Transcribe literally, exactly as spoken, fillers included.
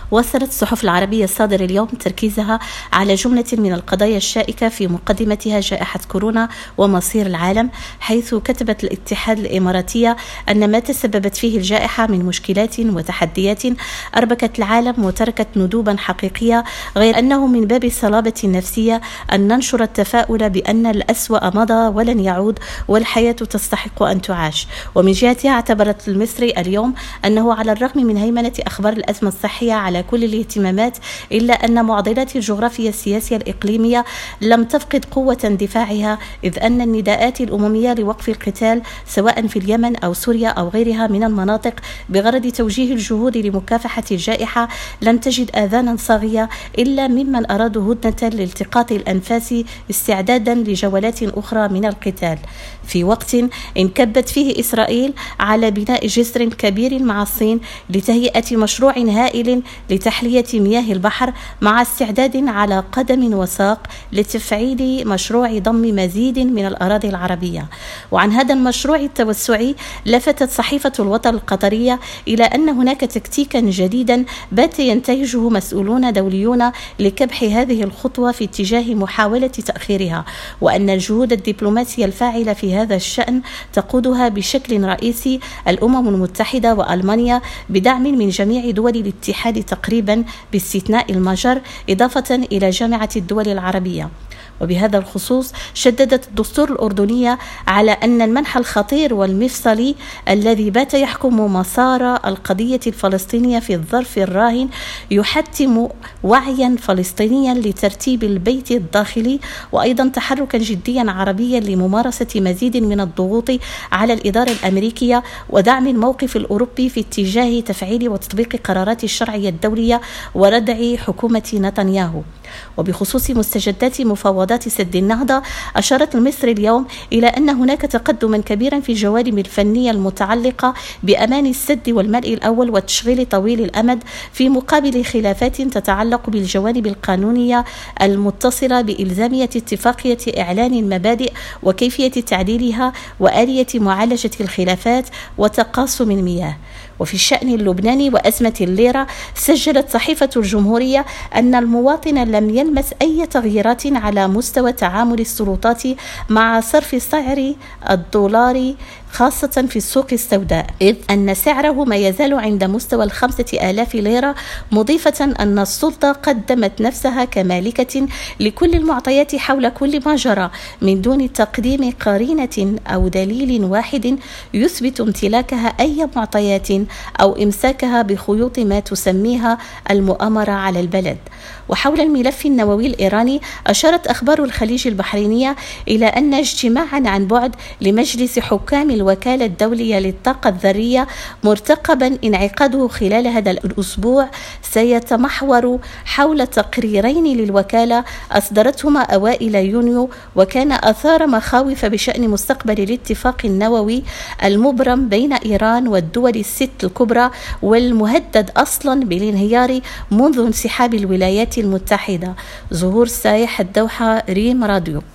وصلت الصحف العربية الصادرة اليوم تركيزها على جملة من القضايا الشائكة في مقدمتها جائحة كورونا ومصير العالم، حيث كتبت الاتحاد الإماراتية أن ما تسببت فيه الجائحة من مشكلات وتحديات أربكت العالم وتركت ندوبا حقيقية، غير أنه من باب الصلابة النفسية أن ننشر التفاؤل بأن الأسوأ مضى ولن يعود والحياة تستحق أن تعاش. ومن جهتها اعتبرت المصري اليوم أنه على الرغم من هيمنة أخبار الأزمة الصحية على كل الاهتمامات، إلا أن معضلات الجغرافيا السياسية الإقليمية لم تفقد قوة دفاعها، إذ أن النداءات الأممية لوقف القتال سواء في اليمن أو سوريا أو غيرها من المناطق بغرض توجيه الجهود لمكافحة الجائحة لم تجد آذانا صاغية إلا ممن أرادوا هدنة لالتقاط الأنفاس استعدادا لجولات أخرى من القتال، في وقت انكبت فيه إسرائيل على بناء جسر كبير مع الصين لتهيئة مشروع هائل لتحلية مياه البحر، مع استعداد على قدم وساق لتفعيل مشروع ضم مزيد من الأراضي العربية. وعن هذا المشروع التوسعي لفتت صحيفة الوطن القطرية إلى أن هناك تكتيكا جديدا بات ينتهجه مسؤولون دوليون لكبح هذه الخطوة في اتجاه محاولة تأخيرها، وأن الجهود الدبلوماسية الفاعلة في هذا الشأن تقودها بشكل رئيسي الأمم المتحدة وألمانيا بدعم من جميع دول الاتحاد تقريبا باستثناء المجر، إضافة إلى جامعة الدول العربية. وبهذا الخصوص شددت الدستور الأردنية على أن المنح الخطير والمفصلي الذي بات يحكم مسار القضية الفلسطينية في الظرف الراهن يحتم وعيا فلسطينيا لترتيب البيت الداخلي، وأيضا تحركا جديا عربيا لممارسة مزيد من الضغوط على الإدارة الأمريكية ودعم الموقف الأوروبي في اتجاه تفعيل وتطبيق قرارات الشرعية الدولية وردع حكومة نتنياهو. وبخصوص مستجدات مفاوضات سد النهضة، أشارت المصري اليوم إلى أن هناك تقدما كبيرا في الجوانب الفنية المتعلقة بأمان السد والملء الأول والتشغيل طويل الأمد، في مقابل خلافات تتعلق بالجوانب القانونية المتصلة بإلزامية اتفاقية إعلان المبادئ وكيفية تعديلها وآلية معالجة الخلافات وتقاسم المياه. وفي الشأن اللبناني وأزمة الليرة، سجلت صحيفة الجمهورية أن المواطن لم يلمس أي تغييرات على مستوى تعامل السلطات مع صرف سعر الدولار خاصة في السوق السوداء، إذ أن سعره ما يزال عند مستوى الخمسة آلاف ليرة، مضيفة أن السلطة قدمت نفسها كمالكة لكل المعطيات حول كل ما جرى من دون تقديم قرينة أو دليل واحد يثبت امتلاكها أي معطيات أو إمساكها بخيوط ما تسميها المؤامرة على البلد. وحول الملف النووي الإيراني، أشارت أخبار الخليج البحرينية إلى أن اجتماعا عن بعد لمجلس حكام الوكالة الدولية للطاقة الذرية مرتقبا انعقاده خلال هذا الأسبوع سيتمحور حول تقريرين للوكالة أصدرتهما أوائل يونيو، وكان أثار مخاوف بشأن مستقبل الاتفاق النووي المبرم بين إيران والدول الست الكبرى والمهدد أصلا بالانهيار منذ انسحاب الولايات المتحدة. ظهور سايح الدوحة، ريم راديو.